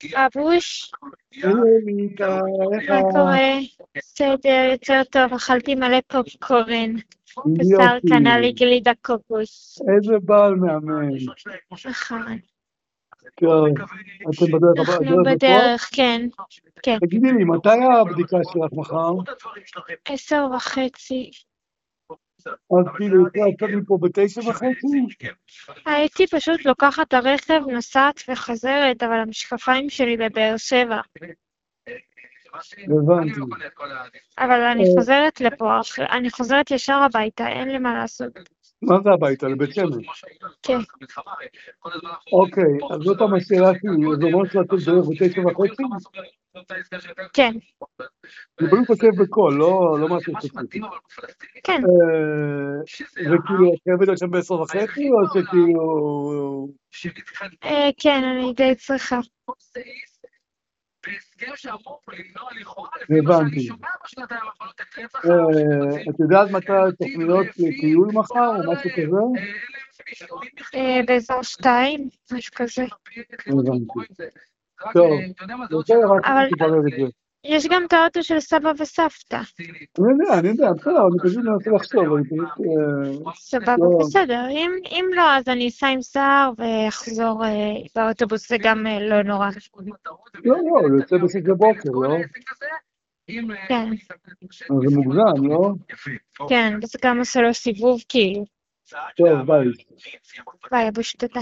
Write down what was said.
אבוש, אליקה, איך מה קורה? בסדר, יותר טוב, אכלתי מלא פופקורן. ושר יופי, קנה לי גלידה קוקוס. איזה בעל מאמן. נכון. טוב, אתם בדרך אנחנו לפה? בדרך, כן. כן. תגידי לי, מתי הבדיקה שלך מחר? 10:30. אז כאילו, אפשר לצאת מפה ב9:30? הייתי פשוט לוקחת את הרכב, נוסעת וחוזרת, אבל המשקפיים שלי בבאר שבע. הבנתי. אבל אני חוזרת לפה, אני חוזרת ישר הביתה, אין לי מה לעשות. מה זה הביתה? לבית שמש? כן. אוקיי, אז זאת השאלה שלי, זה אומר שלצאת בערך ב9:30? כן. זה פשוט כותב בקול, לא משהו ספציפי. כן. וכאילו, את חייבת להיות שם ב10:30, או שכאילו... כן, אני די צריכה. הבנתי. את יודעת מתי תוכניות טיול מחר, או משהו כזה? באזור 2, משהו כזה. הבנתי. טוב, יותר רק אבל תברר את זה. יש גם את האוטו של סבא וסבתא. אני יודע, בסדר, אני פשוט מנסה לחשוב, אני פשוט... סבבה, לא, בסדר. אם לא, אז אני אסע עם סער ואחזור באוטובוס, זה גם לא נורא. לא, הוא יוצא ב6:00, לא? כן, אז זה מוגזם, לא? כן, וזה גם עושה לו סיבוב, כאילו. טוב, ביי. ביי, אבוש, תודה.